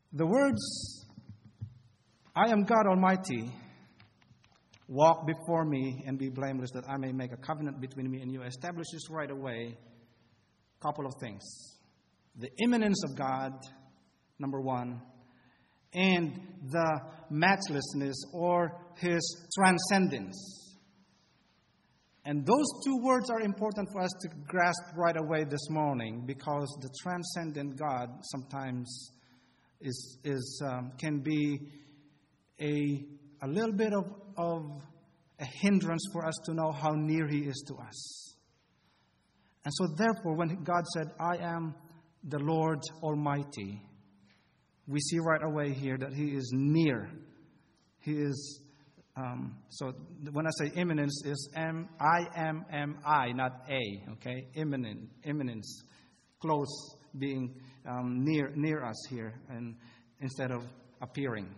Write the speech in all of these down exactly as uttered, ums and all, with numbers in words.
The words, I am God Almighty, walk before me and be blameless, that I may make a covenant between me and you, establishes right away a couple of things. The immanence of God, number one, and the matchlessness or His transcendence. And those two words are important for us to grasp right away this morning, because the transcendent God sometimes is is um, can be a a little bit of, of a hindrance for us to know how near He is to us. And so therefore, when God said, I am the Lord Almighty, we see right away here that He is near. He is, um, so when I say imminence, is M, I am, am I, not A, okay? Imminent, imminence, close, being um, near near us here, and instead of appearing.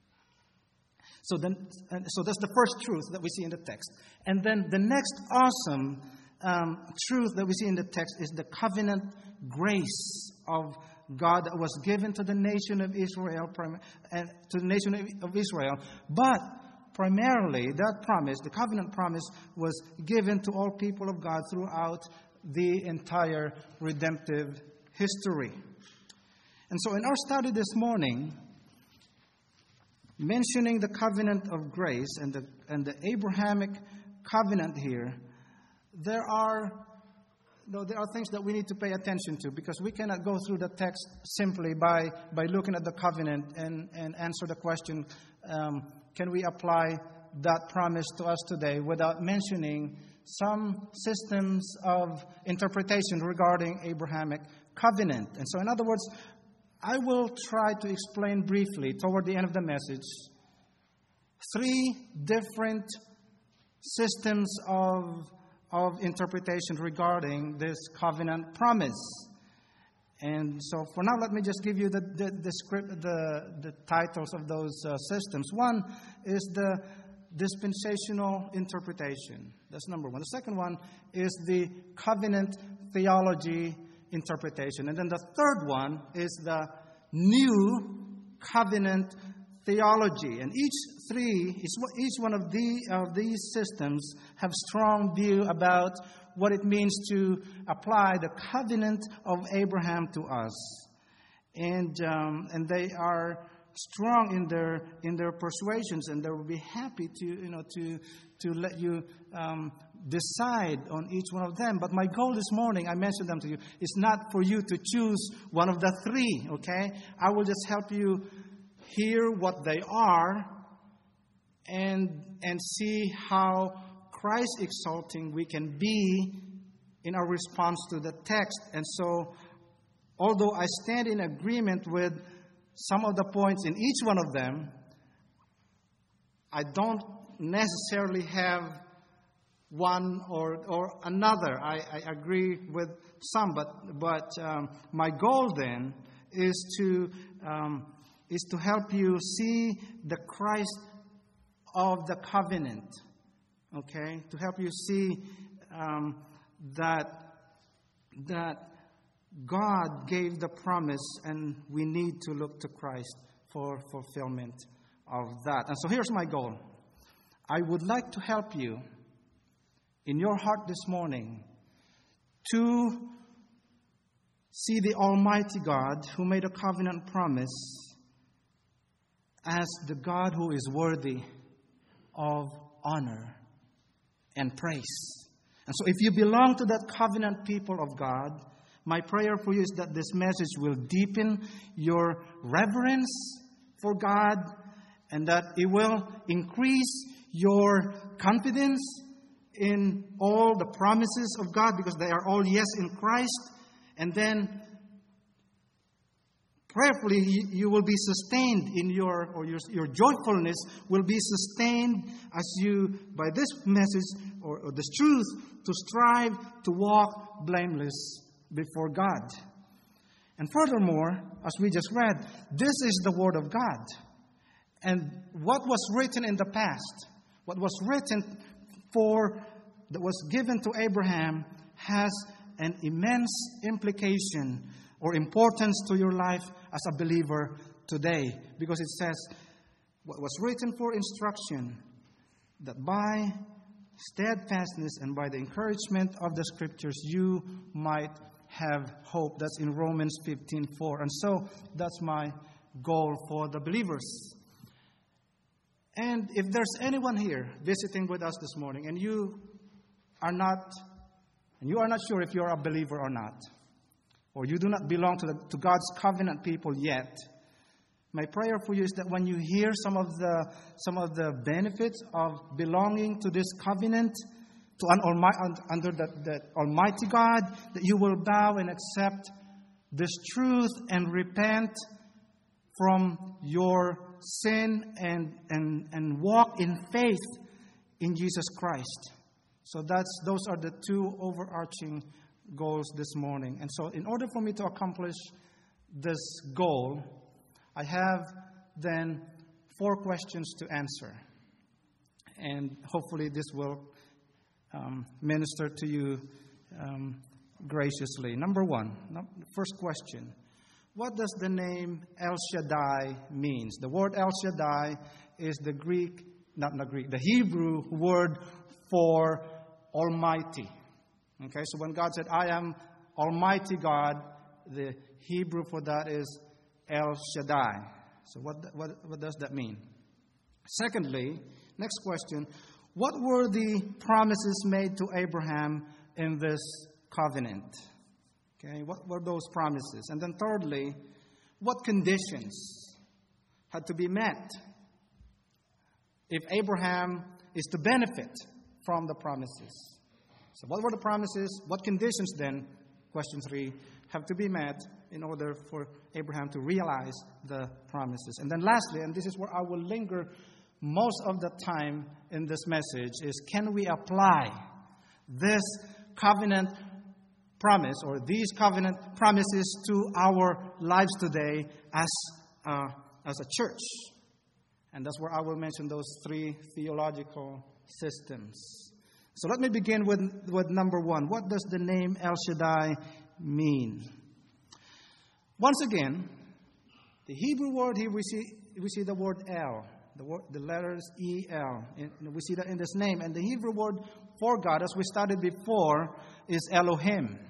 So then, so that's the first truth that we see in the text. And then the next awesome um, truth that we see in the text is the covenant grace of God that was given to the nation of Israel, and to the nation of Israel. But primarily, that promise, the covenant promise, was given to all people of God throughout the entire redemptive history. And so in our study this morning, mentioning the covenant of grace and the and the Abrahamic covenant here, there are no, there are things that we need to pay attention to, because we cannot go through the text simply by, by looking at the covenant and, and answer the question, um, can we apply that promise to us today, without mentioning some systems of interpretation regarding Abrahamic covenant. And so in other words, I will try to explain briefly toward the end of the message three different systems of, of interpretation regarding this covenant promise. And so for now, let me just give you the the, the script, the, the titles of those uh, systems. One is the dispensational interpretation. That's number one. The second one is the covenant theology interpretation. And then the third one is the new covenant theology. And each three, each one of the of these systems have strong view about what it means to apply the covenant of Abraham to us. And um, and they are strong in their in their persuasions, and they will be happy to you know to to let you um, decide on each one of them. But my goal this morning, I mentioned them to you, is not for you to choose one of the three, okay? I will just help you hear what they are and and see how Christ exalting we can be in our response to the text. And so, although I stand in agreement with some of the points in each one of them, I don't necessarily have one or or another. I, I agree with some, but but um, my goal then is to um, is to help you see the Christ of the covenant. Okay, to help you see um, that that God gave the promise, and we need to look to Christ for fulfillment of that. And so here's my goal. I would like to help you in your heart this morning to see the Almighty God who made a covenant promise as the God who is worthy of honor and praise. And so if you belong to that covenant people of God, my prayer for you is that this message will deepen your reverence for God, and that it will increase your confidence in all the promises of God, because they are all yes in Christ. And then prayerfully you will be sustained in your, or your, your joyfulness will be sustained as you, by this message or, or this truth, to strive to walk blameless before God. And furthermore, as we just read, this is the Word of God. And what was written in the past, what was written for, that was given to Abraham, has an immense implication or importance to your life as a believer today. Because it says, what was written for instruction, that by steadfastness and by the encouragement of the Scriptures, you might have hope. That's in Romans fifteen four. And so, that's my goal for the believers. And if there's anyone here visiting with us this morning, and you are not, and you are not sure if you're a believer or not, or you do not belong to, the, to God's covenant people yet, my prayer for you is that when you hear some of the some of the benefits of belonging to this covenant, to an almighty, under the, the Almighty God, that you will bow and accept this truth and repent from your sin and and and walk in faith in Jesus Christ. So that's those are the two overarching goals this morning. And so in order for me to accomplish this goal, I have then four questions to answer. And hopefully this will um, minister to you um, graciously. Number one, first question. What does the name El Shaddai mean? The word El Shaddai is the Greek, not the Greek, the Hebrew word for Almighty. Okay, so when God said, I am Almighty God, the Hebrew for that is El Shaddai. So what, what, what does that mean? Secondly, next question, what were the promises made to Abraham in this covenant? Okay, what were those promises? And then thirdly, what conditions had to be met if Abraham is to benefit from the promises? So what were the promises? What conditions then, question three, have to be met in order for Abraham to realize the promises? And then lastly, and this is where I will linger most of the time in this message, is can we apply this covenant promise or these covenant promises to our lives today as, uh, as a church? And that's where I will mention those three theological systems. So let me begin with, with number one. What does the name El Shaddai mean? Once again, the Hebrew word here, we see we see the word El, the, word, the letters E L. And we see that in this name. And the Hebrew word for God, as we studied before, is Elohim.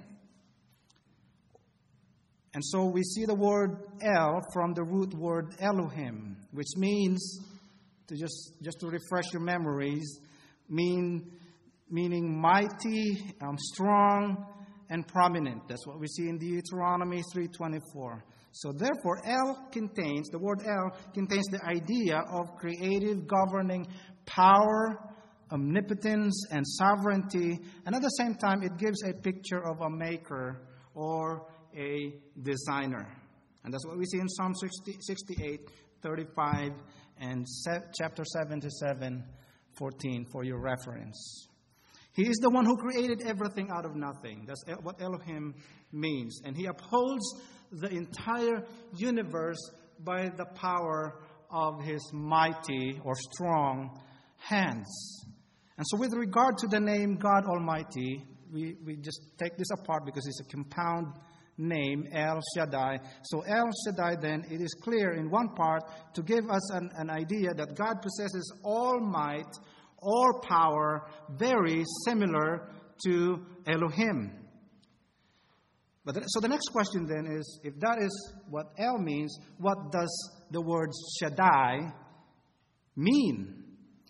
And so we see the word El from the root word Elohim, which means, to just, just to refresh your memories, mean meaning mighty, um, strong, and prominent. That's what we see in Deuteronomy three twenty-four. So therefore, El contains, the word El contains the idea of creative governing power, omnipotence, and sovereignty. And at the same time, it gives a picture of a maker or a designer. And that's what we see in Psalm sixty-eight, thirty-five, and chapter seventy-seven, fourteen for your reference. He is the one who created everything out of nothing. That's what Elohim means. And He upholds the entire universe by the power of His mighty or strong hands. And so with regard to the name God Almighty, we, we just take this apart because it's a compound name, El Shaddai. So El Shaddai then, it is clear in one part to give us an, an idea that God possesses all might, all power, very similar to Elohim. But the, so the next question then is, if that is what El means, what does the word Shaddai mean?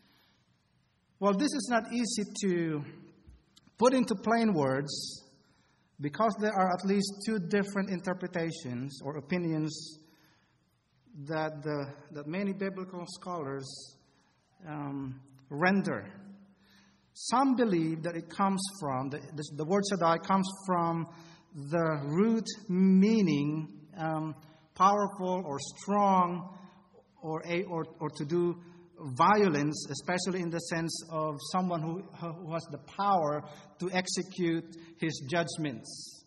Well, this is not easy to put into plain words because there are at least two different interpretations or opinions that the, that many biblical scholars um, render. Some believe that it comes from, the, the, the word Shaddai comes from the root meaning um, powerful or strong or, a, or, or to do violence, especially in the sense of someone who, who has the power to execute his judgments.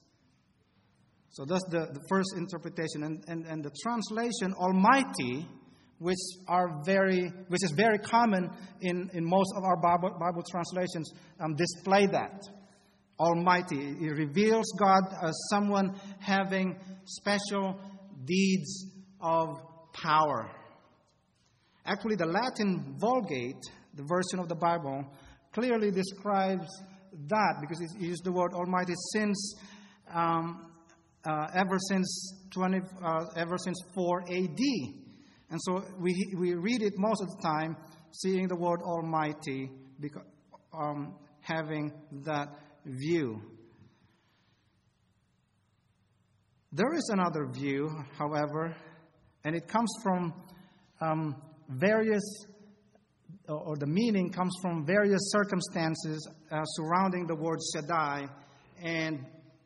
So that's the, the first interpretation. And, and, and the translation, Almighty, which are very, which is very common in, in most of our Bible, Bible translations, um, display that. Almighty. It reveals God as someone having special deeds of power. Actually, the Latin Vulgate, the version of the Bible, clearly describes that, because it used the word Almighty since um, uh, ever since twenty uh, ever since four A D, and so we we read it most of the time, seeing the word Almighty, because um, having that view. There is another view, however, and it comes from um, various, or the meaning comes from various circumstances uh, surrounding the word Shaddai, and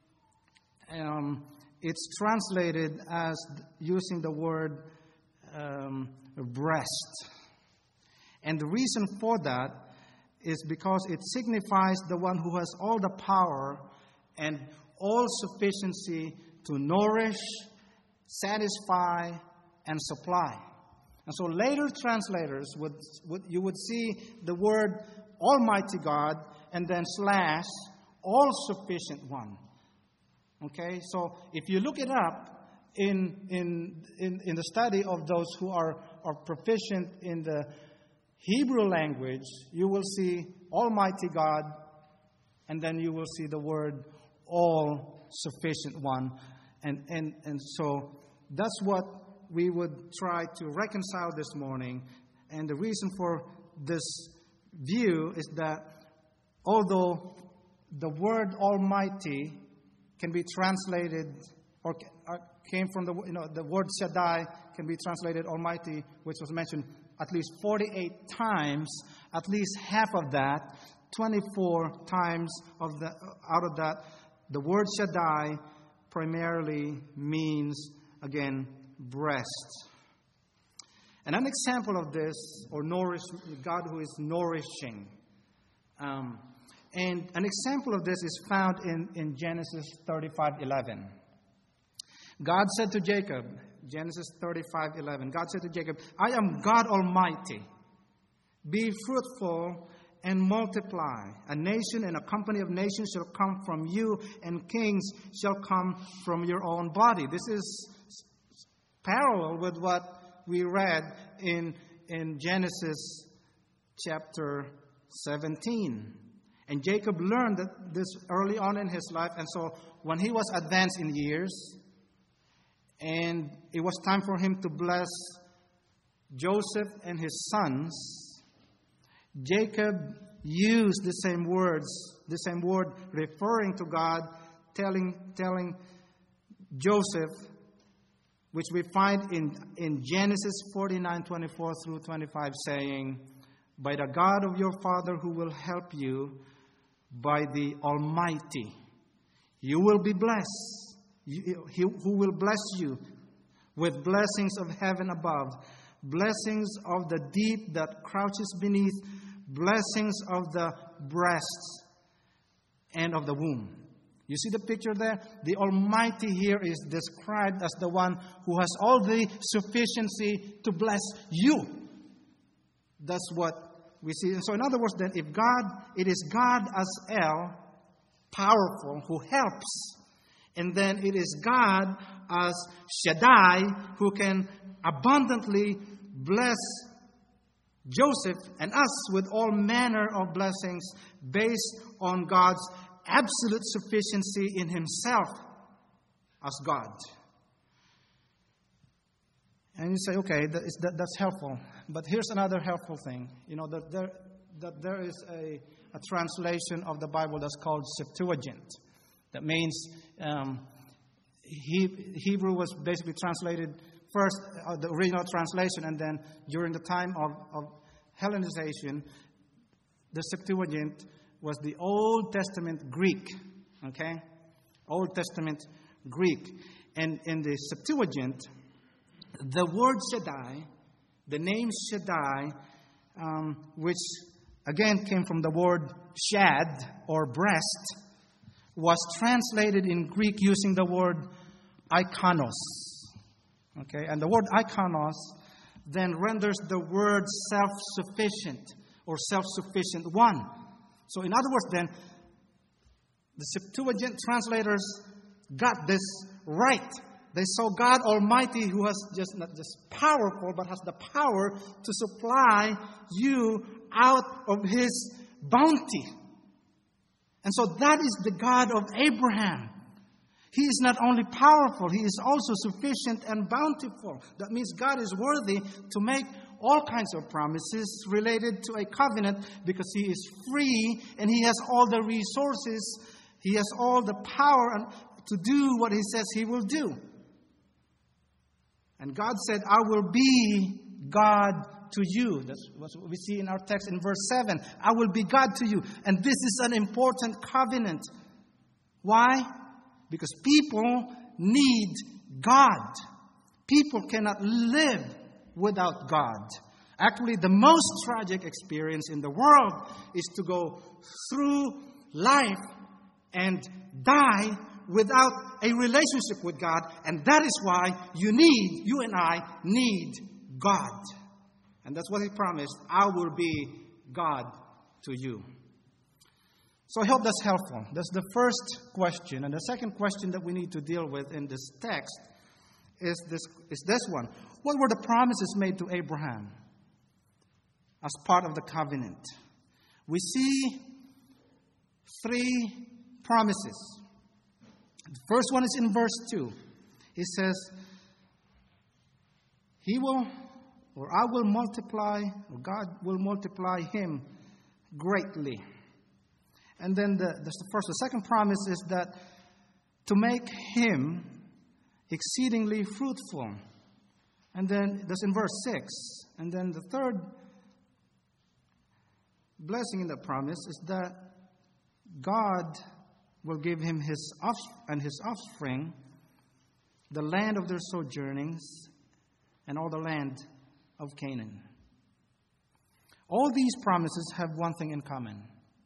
um, it's translated as using the word um, breast. And the reason for that is because it signifies the one who has all the power and all sufficiency to nourish, satisfy, and supply. And so later translators, would, would you would see the word Almighty God and then slash all-sufficient one. Okay, so if you look it up in, in, in, in the study of those who are, are proficient in the Hebrew language, you will see Almighty God, and then you will see the word all-sufficient one. And, and, and so that's what we would try to reconcile this morning. And the reason for this view is that although the word Almighty can be translated, or came from the, you know, the word Shaddai can be translated Almighty, which was mentioned at least forty-eight times, at least half of that, twenty-four times of the, out of that, the word Shaddai primarily means, again, breast. And an example of this, or nourish, God who is nourishing. Um, and an example of this is found in, in Genesis thirty-five eleven. God said to Jacob, Genesis thirty-five eleven, God said to Jacob, I am God Almighty. Be fruitful and multiply. A nation and a company of nations shall come from you, and kings shall come from your own body. This is parallel with what we read in, in Genesis chapter seventeen. And Jacob learned that this early on in his life, and so when he was advanced in years, and it was time for him to bless Joseph and his sons, Jacob used the same words, the same word referring to God, telling, telling Joseph, which we find in, in Genesis forty-nine twenty-four through twenty-five, saying, by the God of your father who will help you, by the Almighty, you will be blessed. You, he, who will bless you with blessings of heaven above, blessings of the deep that crouches beneath, blessings of the breasts and of the womb. You see the picture there? The Almighty here is described as the one who has all the sufficiency to bless you. That's what we see. And so in other words then, if God, it is God as El, powerful, who helps. And then it is God as Shaddai, who can abundantly bless Joseph and us with all manner of blessings based on God's absolute sufficiency in himself as God. And you say, okay, that is, that, that's helpful. But here's another helpful thing. You know, that there, that there is a, a translation of the Bible that's called Septuagint. That means um, he, Hebrew was basically translated first, uh, the original translation, and then during the time of, of Hellenization, the Septuagint was the Old Testament Greek. Okay? Old Testament Greek. And in the Septuagint, the word Shaddai, the name Shaddai, um, which again came from the word shad or breast, was translated in Greek using the word ikonos. Okay, and the word ikonos then renders the word self-sufficient or self-sufficient one. So in other words then, The Septuagint translators got this right. They saw God Almighty, who has just not just powerful, but has the power to supply you out of His bounty. And so that is the God of Abraham. He is not only powerful, He is also sufficient and bountiful. That means God is worthy to make all kinds of promises related to a covenant because He is free and He has all the resources. He has all the power to do what He says He will do. And God said, I will be God to you. That's what we see in our text in verse seven. I will be God to you. And this is an important covenant. Why? Because people need God. People cannot live without God. Actually, the most tragic experience in the world is to go through life and die without a relationship with God. And that is why you need, you and I need God. And that's what He promised. I will be God to you. So I hope that's helpful. That's the first question. And the second question that we need to deal with in this text is this, is this one. What were the promises made to Abraham as part of the covenant? We see three promises. The first one is in verse two. It says, He will, or I will multiply, or God will multiply him greatly. And then the, that's the first. The second promise is that to make him exceedingly fruitful. And then that's in verse six. And then the third blessing in the promise is that God will give him his off- and his offspring the land of their sojournings and all the land of Canaan. All these promises have one thing in common.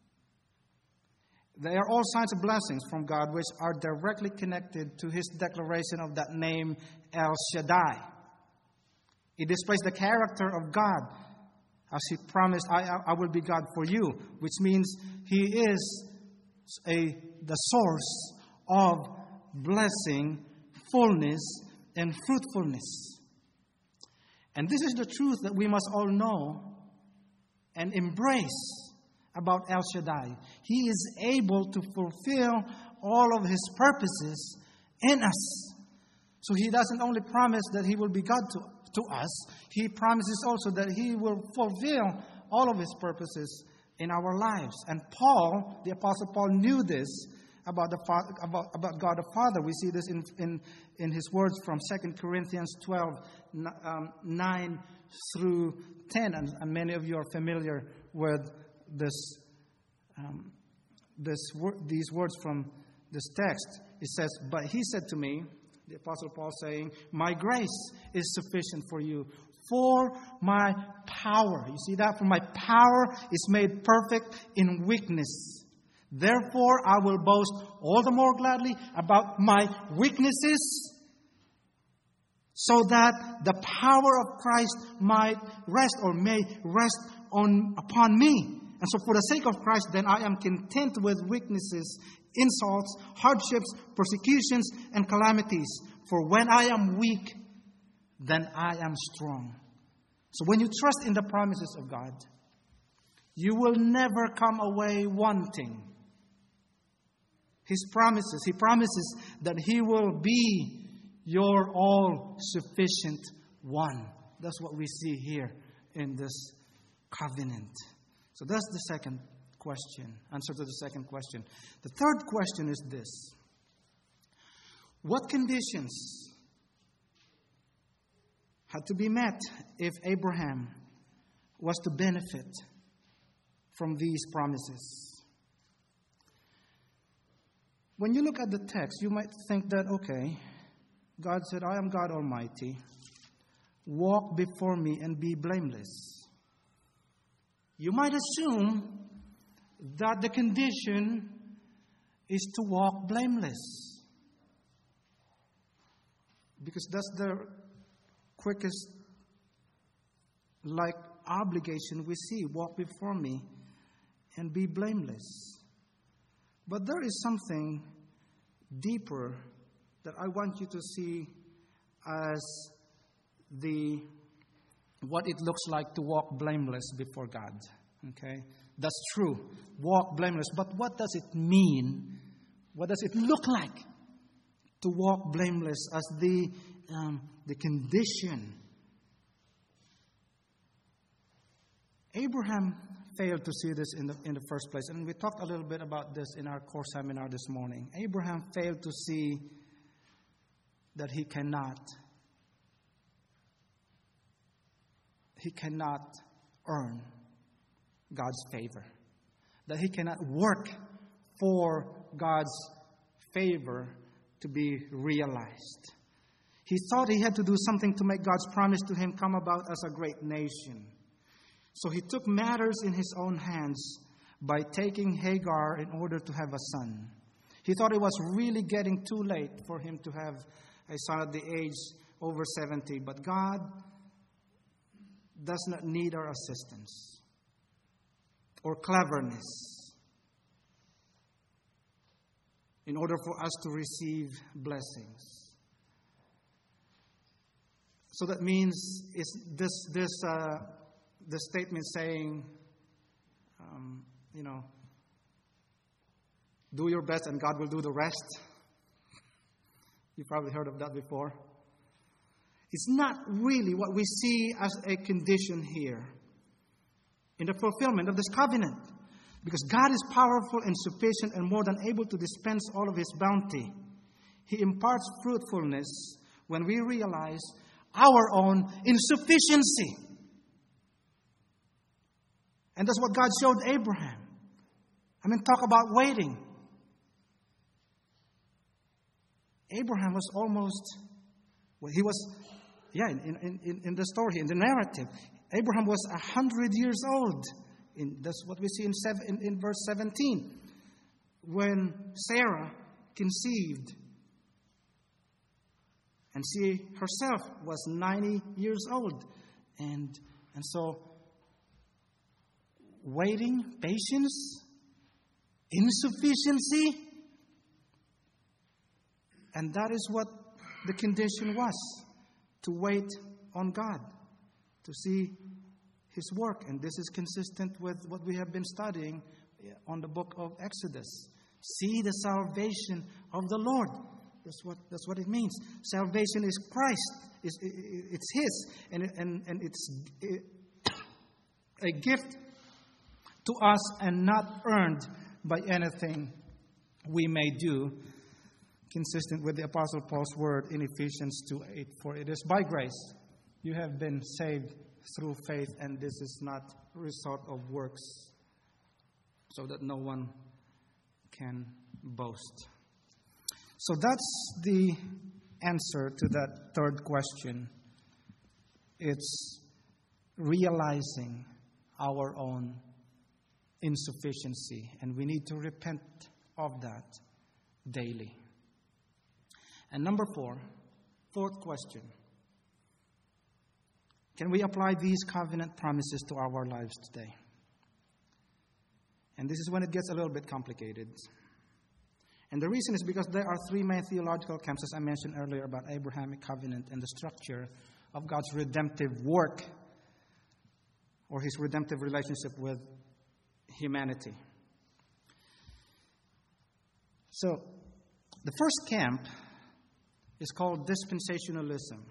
They are all signs of blessings from God which are directly connected to His declaration of that name, El Shaddai. It displays the character of God as He promised, I, I will be God for you, which means He is a, the source of blessing, fullness, and fruitfulness. And this is the truth that we must all know and embrace about El Shaddai. He is able to fulfill all of His purposes in us. So He doesn't only promise that He will be God to, to us, He promises also that He will fulfill all of His purposes in our lives. And Paul, the Apostle Paul, knew this about the about, about God the Father. We see this in, in, in his words from Second Corinthians twelve, um, nine through ten. And, and many of you are familiar with this, um, this these words from this text. It says, but he said to me, the Apostle Paul saying, my grace is sufficient for you, for my power. You see that? For my power is made perfect in weakness. Therefore, I will boast all the more gladly about my weaknesses, so that the power of Christ might rest or may rest on upon me. And so for the sake of Christ, then I am content with weaknesses, insults, hardships, persecutions, and calamities. For when I am weak, then I am strong. So when you trust in the promises of God, you will never come away wanting. His promises, He promises that He will be your all-sufficient one. That's what we see here in this covenant. So that's the second question, answer to the second question. The third question is this. What conditions had to be met if Abraham was to benefit from these promises? When you look at the text, you might think that, okay, God said, I am God Almighty. Walk before me and be blameless. You might assume that the condition is to walk blameless, because that's the quickest like obligation we see. Walk before me and be blameless. But there is something deeper that I want you to see as the what it looks like to walk blameless before God. Okay? That's true. Walk blameless. But what does it mean? What does it look like to walk blameless as the, um, the condition? Abraham failed to see this in the, in the first place. And we talked a little bit about this in our core seminar this morning. Abraham failed to see that he cannot, he cannot earn God's favor. That he cannot work for God's favor to be realized. He thought he had to do something to make God's promise to him come about as a great nation. So he took matters in his own hands by taking Hagar in order to have a son. He thought it was really getting too late for him to have a son at the age over seventy. But God does not need our assistance or cleverness in order for us to receive blessings. So that means it's this this uh, the statement saying, um, you know, do your best and God will do the rest. You've probably heard of that before. It's not really what we see as a condition here in the fulfillment of this covenant. Because God is powerful and sufficient and more than able to dispense all of His bounty. He imparts fruitfulness when we realize our own insufficiency. And that's what God showed Abraham. I mean, talk about waiting. Abraham was almost, well, he was, yeah, in, in, in the story, in the narrative, Abraham was a hundred years old. In, that's what we see in, seven, in, in verse seventeen. When Sarah conceived. And she herself was ninety years old. And, and so, waiting, patience, insufficiency. And that is what the condition was. To wait on God. To see His work. And this is consistent with what we have been studying on the book of Exodus. See the salvation of the Lord. That's what, that's what it means. Salvation is Christ. It's, it's His. And, and, and it's a gift to us and not earned by anything we may do. Consistent with the Apostle Paul's word in Ephesians two eight. For it is by grace you have been saved through faith, and this is not a result of works, so that no one can boast. So that's the answer to that third question. It's realizing our own insufficiency, and we need to repent of that daily. And number four, fourth question. Can we apply these covenant promises to our lives today? And this is when it gets a little bit complicated. And the reason is because there are three main theological camps, as I mentioned earlier, about Abrahamic covenant and the structure of God's redemptive work or His redemptive relationship with humanity. So, the first camp is called dispensationalism.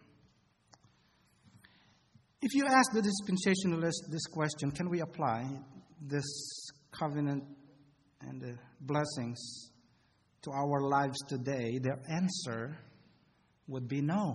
If you ask the dispensationalist this question, can we apply this covenant and the blessings to our lives today? Their answer would be no.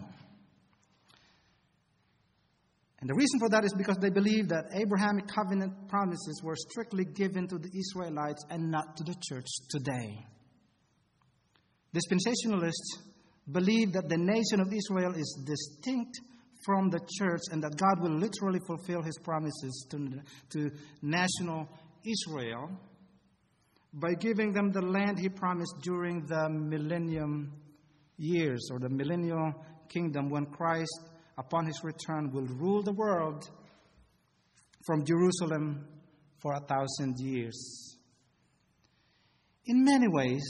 And the reason for that is because they believe that Abrahamic covenant promises were strictly given to the Israelites and not to the church today. Dispensationalists believe that the nation of Israel is distinct from the church and that God will literally fulfill His promises to, to national Israel by giving them the land He promised during the millennium years or the millennial kingdom, when Christ, upon His return, will rule the world from Jerusalem for a thousand years. In many ways,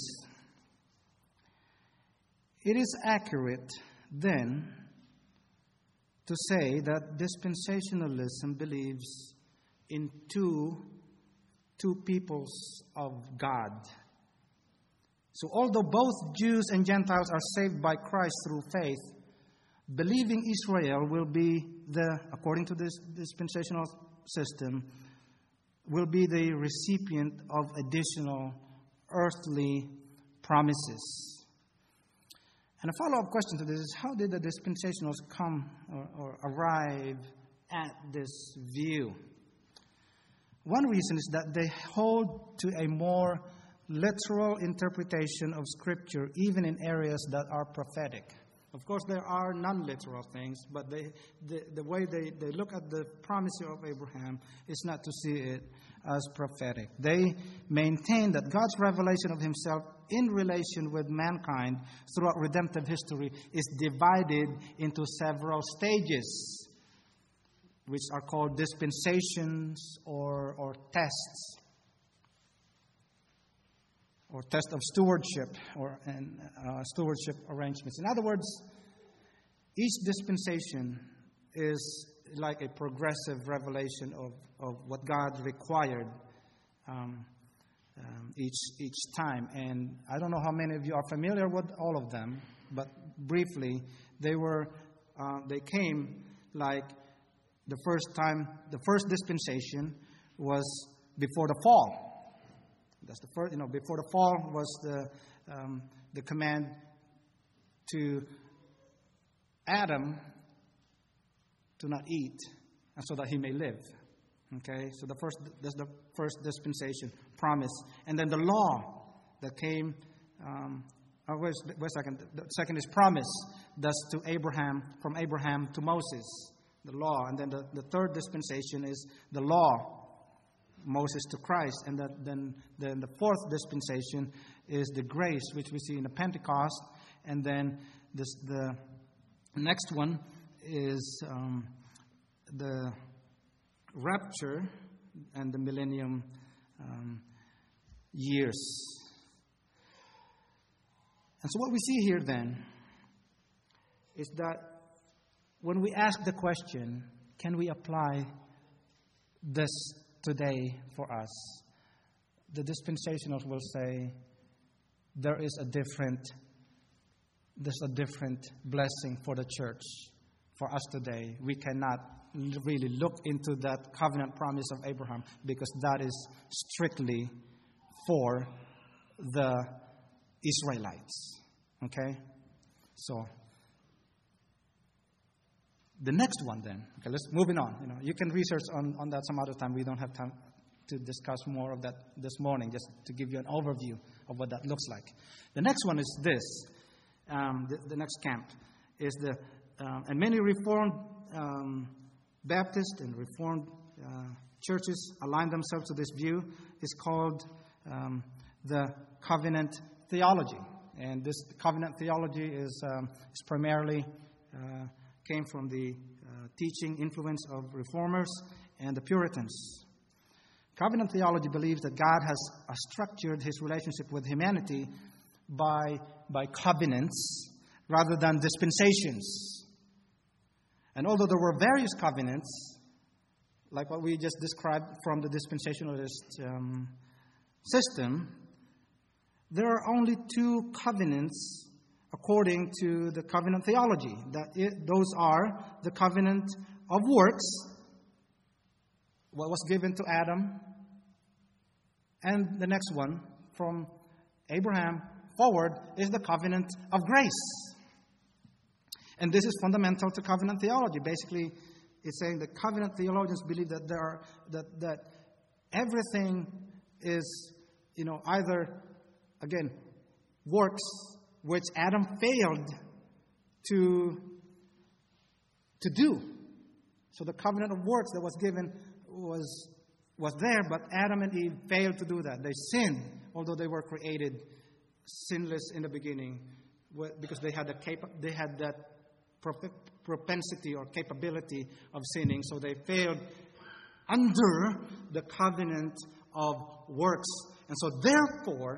it is accurate then to say that dispensationalism believes in two, two peoples of God. So although both Jews and Gentiles are saved by Christ through faith, believing Israel will be the, according to this dispensational system, will be the recipient of additional earthly promises. And a follow-up question to this is, how did the dispensationalists come or, or arrive at this view? One reason is that they hold to a more literal interpretation of Scripture, even in areas that are prophetic. Of course, there are non-literal things, but they, the, the way they, they look at the promise of Abraham is not to see it as prophetic. They maintain that God's revelation of himself in relation with mankind throughout redemptive history is divided into several stages, which are called dispensations or, or tests, or test of stewardship, or and, uh, stewardship arrangements. In other words, each dispensation is like a progressive revelation of, of what God required um, um, each each time. And I don't know how many of you are familiar with all of them, but briefly, they were uh, they came like the first time. The first dispensation was before the fall. That's the first, you know, before the fall was the um, the command to Adam to not eat, and so that he may live. Okay, so the first that's the first dispensation, promise, and then the law that came. Um, oh, wait, wait a second. The second is promise. That's to Abraham, from Abraham to Moses, the law, and then the, the third dispensation is the law. Moses to Christ, and that, then, then the fourth dispensation is the grace, which we see in the Pentecost, and then this, the next one is um, the rapture and the millennium um, years. And so what we see here then is that when we ask the question, can we apply this today for us, the dispensationals will say there is a different there's a different blessing for the church for us today. We cannot really look into that covenant promise of Abraham because that is strictly for the Israelites. Okay? So the next one then, okay, let's moving on. You know, you can research on, on that some other time. We don't have time to discuss more of that this morning, just to give you an overview of what that looks like. The next one is this. Um, the, the next camp is the, uh, and many Reformed um, Baptist and Reformed uh, churches align themselves to this view. It's called um, the covenant theology. And this covenant theology is, um, is primarily uh, came from the uh, teaching influence of Reformers and the Puritans. Covenant theology believes that God has uh, structured his relationship with humanity by, by covenants rather than dispensations. And although there were various covenants, like what we just described from the dispensationalist um, system, there are only two covenants according to the covenant theology. That it, those are the covenant of works, what was given to Adam, and the next one, from Abraham forward, is the covenant of grace. And this is fundamental to covenant theology. Basically, it's saying that covenant theologians believe that there are that that everything is, you know, either, again, works which Adam failed to, to do. So the covenant of works that was given was, was there, but Adam and Eve failed to do that. They sinned, although they were created sinless in the beginning, because they had, a capa- they had that propensity or capability of sinning. So they failed under the covenant of works. And so therefore,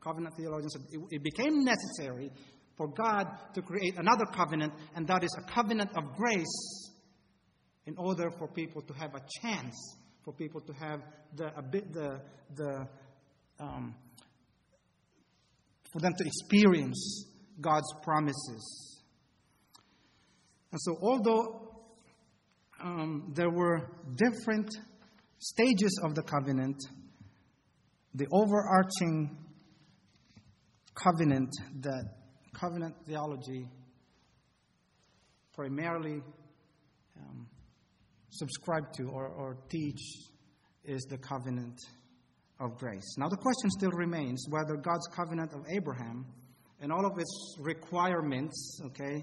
covenant theologians said it, it became necessary for God to create another covenant, and that is a covenant of grace, in order for people to have a chance, for people to have the a bit the the um, for them to experience God's promises. And so, although um, there were different stages of the covenant, the overarching covenant that covenant theology primarily um, subscribe to or, or teach is the covenant of grace. Now the question still remains whether God's covenant of Abraham and all of its requirements, okay,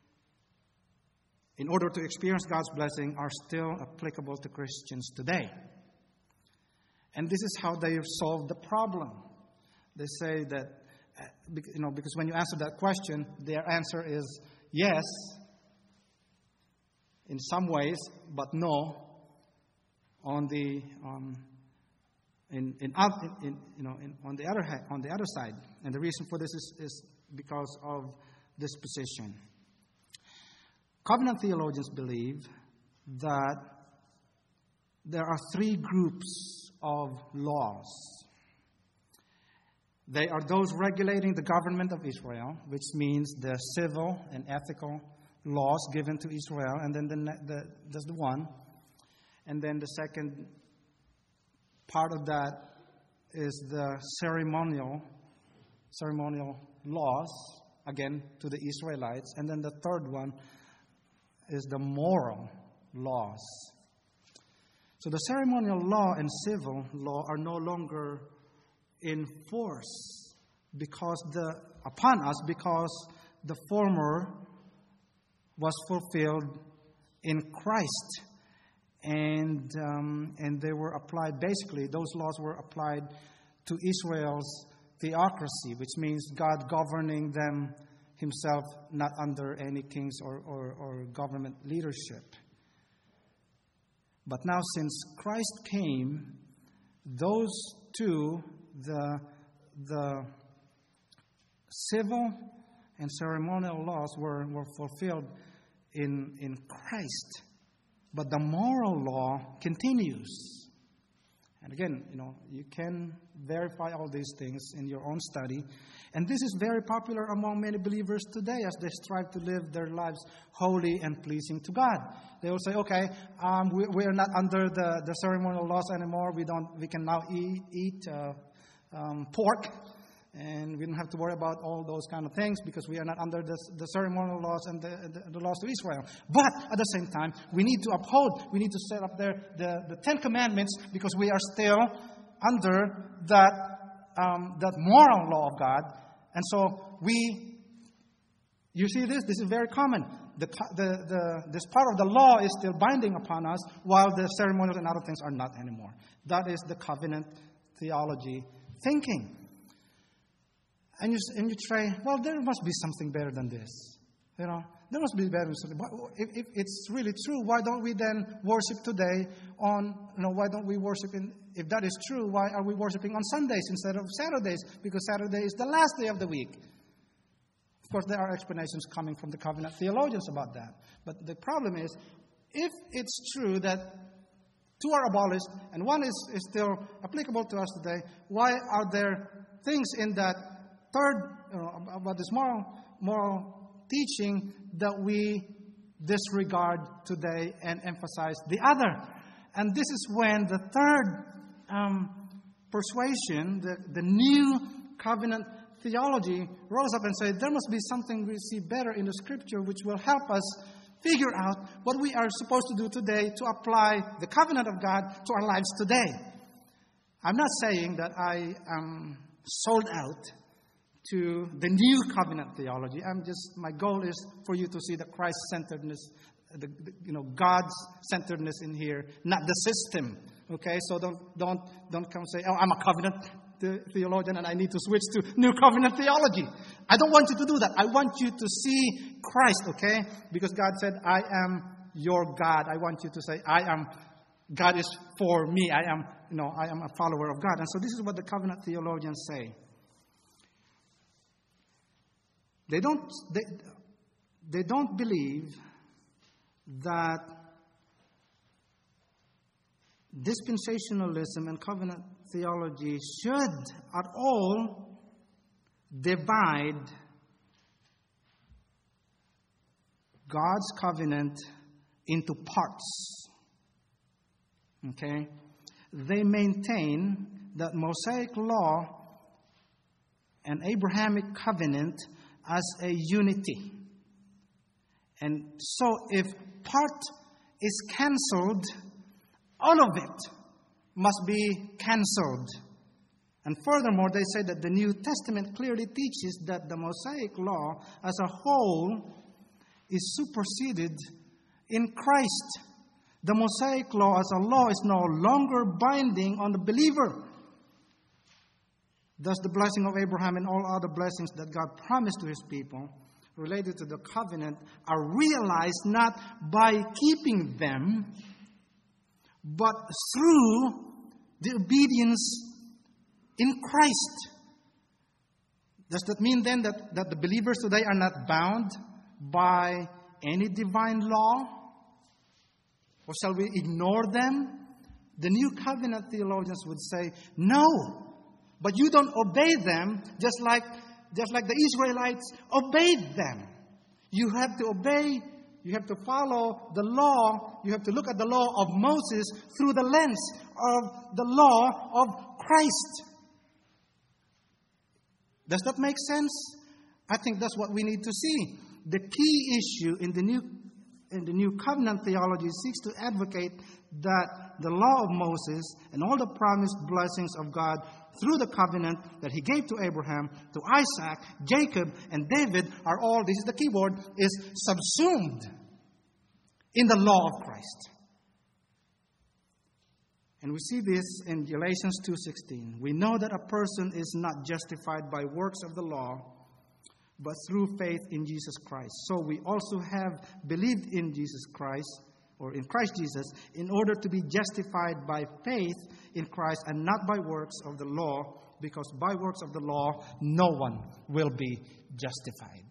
in order to experience God's blessing are still applicable to Christians today. And this is how they have solved the problem. They say that, you know, because when you answer that question, their answer is yes, in some ways, but no on the um, in in, in you know in, on the other hand, on the other side. And the reason for this is, is because of this position. Covenant theologians believe that there are three groups of laws. They are those regulating the government of Israel, which means the civil and ethical laws given to Israel, and then the, the, that's the one. And then the second part of that is the ceremonial, ceremonial laws, again, to the Israelites. And then the third one is the moral laws. So the ceremonial law and civil law are no longer in force because the upon us because the former was fulfilled in Christ, and um, and they were applied. Basically, those laws were applied to Israel's theocracy, which means God governing them Himself, not under any kings or, or, or government leadership. But now, since Christ came, those two, the the civil and ceremonial laws were, were fulfilled in, in Christ. But the moral law continues. And again, you know, you can verify all these things in your own study. And this is very popular among many believers today as they strive to live their lives holy and pleasing to God. They will say, okay, um, we, we are not under the, the ceremonial laws anymore. We don't. We can now eat, eat uh, um, pork. And we don't have to worry about all those kind of things because we are not under the, the ceremonial laws and the, the, the laws to Israel. But at the same time, we need to uphold, we need to set up there the, the Ten Commandments because we are still under that, um, that moral law of God. And so we, you see this? This is very common. The, the, the, this part of the law is still binding upon us while the ceremonials and other things are not anymore. That is the covenant theology thinking. And you, and you try, well, there must be something better than this. You know, there must be better than something. If, if it's really true, why don't we then worship today on, you know, why don't we worship in, if that is true, why are we worshiping on Sundays instead of Saturdays? Because Saturday is the last day of the week. Of course, there are explanations coming from the covenant theologians about that. But the problem is, if it's true that two are abolished and one is, is still applicable to us today, why are there things in that third, you know, about this moral, moral teaching that we disregard today and emphasize the other? And this is when the third um, persuasion, the, the new covenant theology, rose up and said, there must be something we see better in the Scripture which will help us figure out what we are supposed to do today to apply the covenant of God to our lives today. I'm not saying that I am sold out to the new covenant theology. I'm just, my goal is for you to see the Christ-centeredness, the, the, you know, God's centeredness in here, not the system. Okay, so don't don't don't come say, oh, I'm a covenant theologian and I need to switch to new covenant theology. I don't want you to do that. I want you to see Christ. Okay, because God said, I am your God. I want you to say, I am. God is for me. I am, you know, I am a follower of God. And so this is what the covenant theologians say. They don't, they, they don't believe that dispensationalism and covenant theology should at all divide God's covenant into parts. Okay? They maintain that Mosaic law and Abrahamic covenant as a unity. And so if part is cancelled, all of it must be cancelled. And furthermore, they say that the New Testament clearly teaches that the Mosaic law as a whole is superseded in Christ. The Mosaic law as a law is no longer binding on the believer. Thus, the blessing of Abraham and all other blessings that God promised to His people related to the covenant are realized not by keeping them, but through the obedience in Christ. Does that mean then that, that the believers today are not bound by any divine law? Or shall we ignore them? The New Covenant theologians would say, no, but you don't obey them just like, just like the Israelites obeyed them. You have to obey, you have to follow the law, you have to look at the law of Moses through the lens of the law of Christ. Does that make sense? I think that's what we need to see. The key issue in the new in the new covenant theology seeks to advocate that the law of Moses and all the promised blessings of God through the covenant that He gave to Abraham, to Isaac, Jacob, and David are all, this is the key word, is subsumed in the law of Christ. And we see this in Galatians two sixteen. We know that a person is not justified by works of the law, but through faith in Jesus Christ. So we also have believed in Jesus Christ, or in Christ Jesus, in order to be justified by faith in Christ and not by works of the law, because by works of the law, no one will be justified.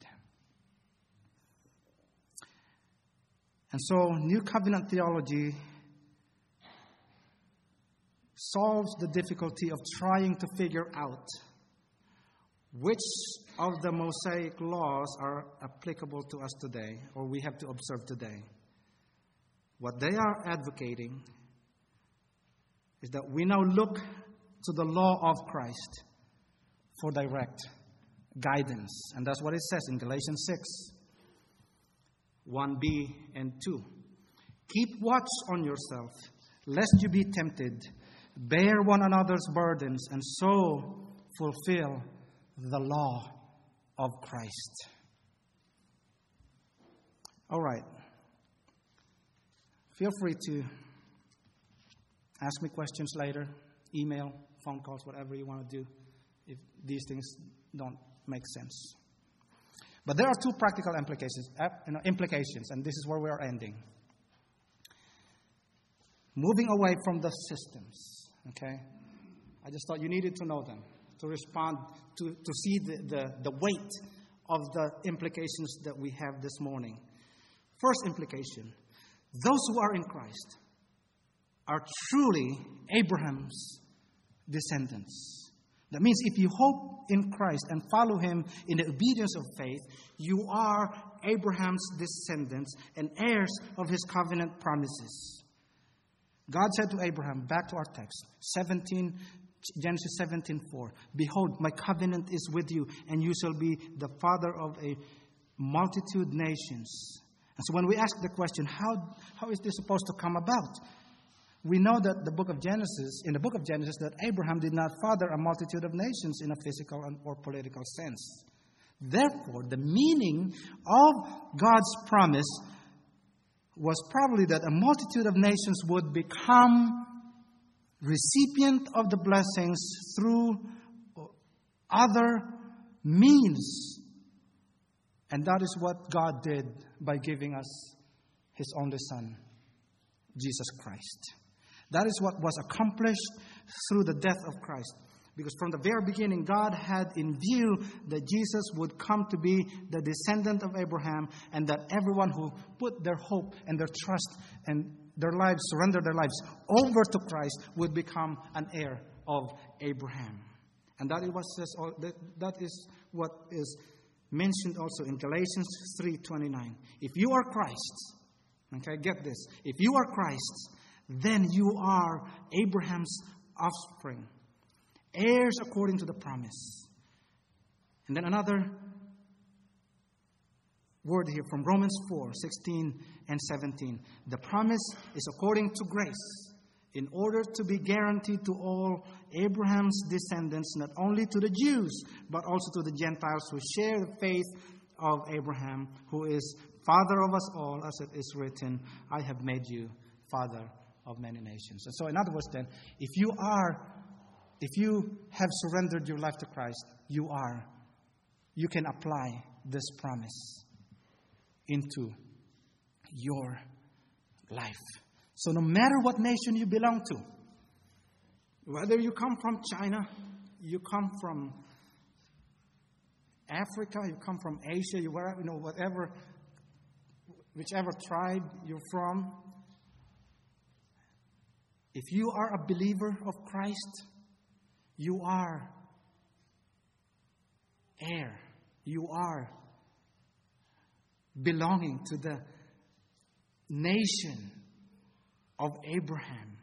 And so, New Covenant theology solves the difficulty of trying to figure out which of the Mosaic laws are applicable to us today, or we have to observe today. What they are advocating is that we now look to the law of Christ for direct guidance. And that's what it says in Galatians six, one b and two. Keep watch on yourself, lest you be tempted. Bear one another's burdens, and so fulfill the law of Christ. All right. Feel free to ask me questions later, email, phone calls, whatever you want to do, if these things don't make sense. But there are two practical implications, you know, implications, and this is where we are ending. Moving away from the systems, okay? I just thought you needed to know them to respond, to, to see the, the, the weight of the implications that we have this morning. First implication, those who are in Christ are truly Abraham's descendants. That means if you hope in Christ and follow Him in the obedience of faith, you are Abraham's descendants and heirs of His covenant promises. God said to Abraham, back to our text, seventeen, Genesis seventeen four, behold, my covenant is with you, and you shall be the father of a multitude nations. And so when we ask the question, how, how is this supposed to come about? We know that the book of Genesis, in the book of Genesis, that Abraham did not father a multitude of nations in a physical or political sense. Therefore, the meaning of God's promise was probably that a multitude of nations would become recipient of the blessings through other means. And that is what God did by giving us His only Son, Jesus Christ. That is what was accomplished through the death of Christ. Because from the very beginning, God had in view that Jesus would come to be the descendant of Abraham, and that everyone who put their hope and their trust and their lives, surrender their lives over to Christ, would become an heir of Abraham. And that is what says, that is what is mentioned also in Galatians three twenty-nine. If you are Christ's, okay, get this. If you are Christ's, then you are Abraham's offspring, heirs according to the promise. And then another word here from Romans four sixteen and seventeen. The promise is according to grace, in order to be guaranteed to all Abraham's descendants, not only to the Jews, but also to the Gentiles who share the faith of Abraham, who is father of us all, as it is written, I have made you father of many nations. And so in other words then, if you are, if you have surrendered your life to Christ, you are, you can apply this promise into your life. So no matter what nation you belong to, whether you come from China, you come from Africa, you come from Asia, you, you know, whatever, whichever tribe you're from, if you are a believer of Christ, you are heir. You are belonging to the nation of Abraham.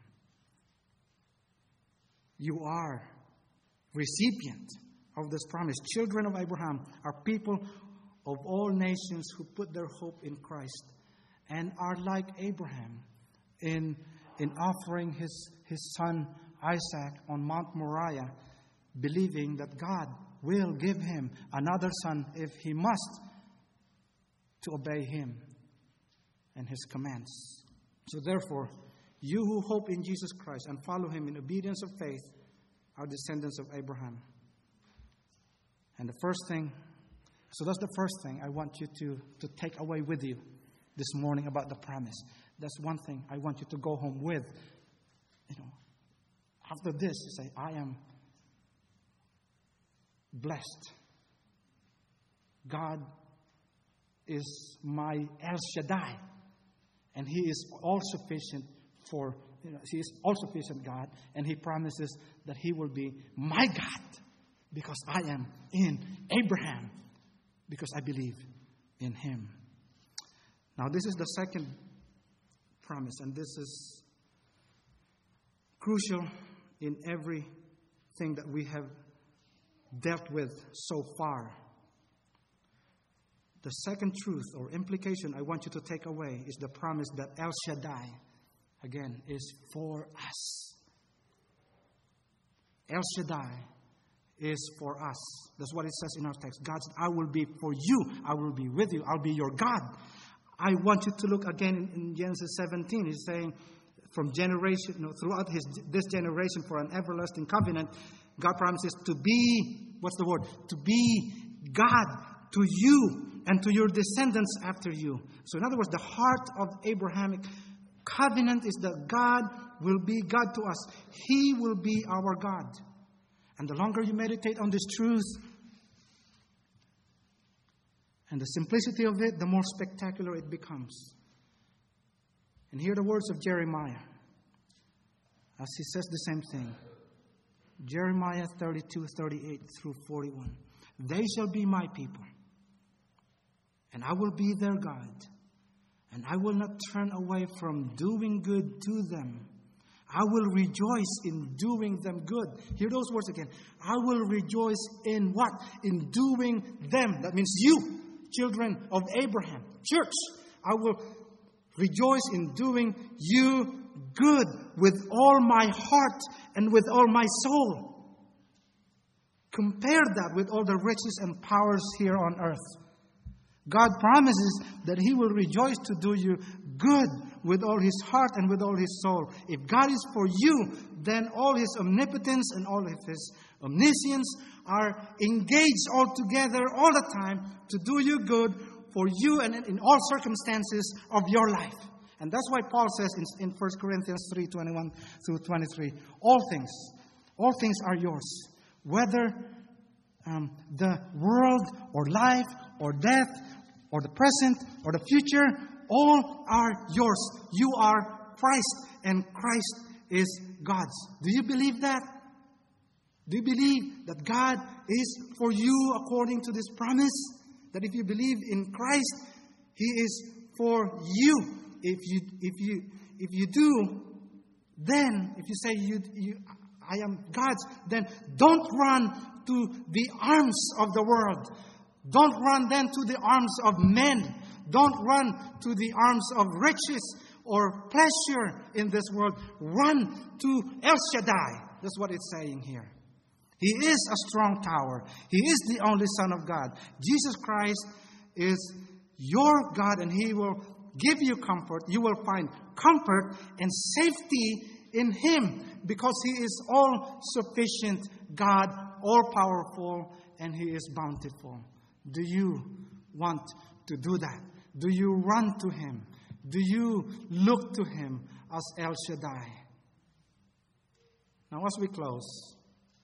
You are recipient of this promise. Children of Abraham are people of all nations who put their hope in Christ and are like Abraham in, in offering his, his son Isaac on Mount Moriah, believing that God will give him another son if he must, to obey him and his commands. So therefore, you who hope in Jesus Christ and follow him in obedience of faith are descendants of Abraham. And the first thing, so that's the first thing I want you to, to take away with you this morning about the promise. That's one thing I want you to go home with. You know, after this, you say, I am blessed. God is my El Shaddai. And he is all sufficient for, you know, he is all sufficient God. And he promises that he will be my God because I am in Abraham, because I believe in him. Now this is the second promise, and this is crucial in everything that we have dealt with so far. The second truth or implication I want you to take away is the promise that El Shaddai, again, is for us. El Shaddai is for us. That's what it says in our text. God said, I will be for you. I will be with you. I'll be your God. I want you to look again in Genesis seventeen. He's saying, from generation, you know, throughout his this generation for an everlasting covenant, God promises to be, what's the word? To be God to you and to your descendants after you. So in other words, the heart of Abrahamic covenant is that God will be God to us. He will be our God. And the longer you meditate on this truth and the simplicity of it, the more spectacular it becomes. And hear the words of Jeremiah as he says the same thing. Jeremiah thirty-two, thirty-eight through forty-one. They shall be my people, and I will be their God, and I will not turn away from doing good to them. I will rejoice in doing them good. Hear those words again. I will rejoice in what? In doing them. That means you, children of Abraham. Church, I will rejoice in doing you good with all my heart and with all my soul. Compare that with all the riches and powers here on earth. God promises that he will rejoice to do you good with all his heart and with all his soul. If God is for you, then all his omnipotence and all of his omniscience are engaged all together all the time to do you good for you and in all circumstances of your life. And that's why Paul says in, in First Corinthians three, twenty-one through twenty-three, all things, all things are yours. whether um, the world or life or death or the present or the future, all are yours. You are Christ, and Christ is God's. Do you believe that? Do you believe that God is for you according to this promise? That if you believe in Christ, He is for you. If you if you if you do, then if you say you, you I am God's, then don't run to the arms of the world. Don't run then to the arms of men. Don't run to the arms of riches or pleasure in this world. Run to El Shaddai. That's what it's saying here. He is a strong tower. He is the only Son of God. Jesus Christ is your God, and He will give you comfort. You will find comfort and safety in Him because He is all-sufficient God, all-powerful, and He is bountiful. Do you want to do that? Do you run to Him? Do you look to Him as El Shaddai? Now, as we close,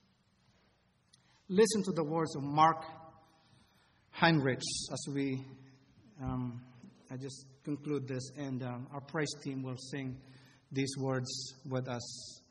listen to the words of Mark Heinrich as we, um, I just conclude this, and um, our praise team will sing these words with us.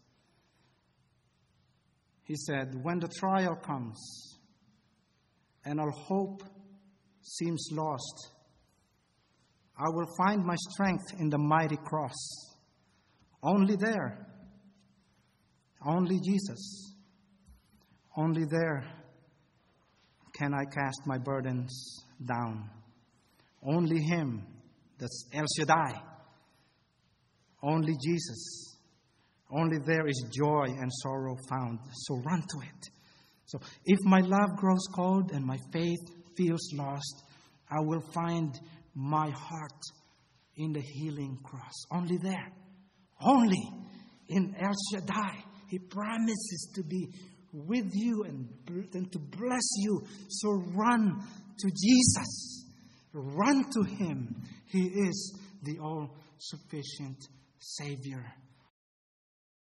He said, "When the trial comes and all hope seems lost, I will find my strength in the mighty cross. Only there, only Jesus, only there can I cast my burdens down. Only Him, that's El Shaddai. Only Jesus. Only there is joy and sorrow found. So run to it. So if my love grows cold and my faith feels lost, I will find my heart in the healing cross. Only there. Only in El Shaddai. He promises to be with you and, and to bless you. So run to Jesus. Run to Him. He is the all-sufficient Savior.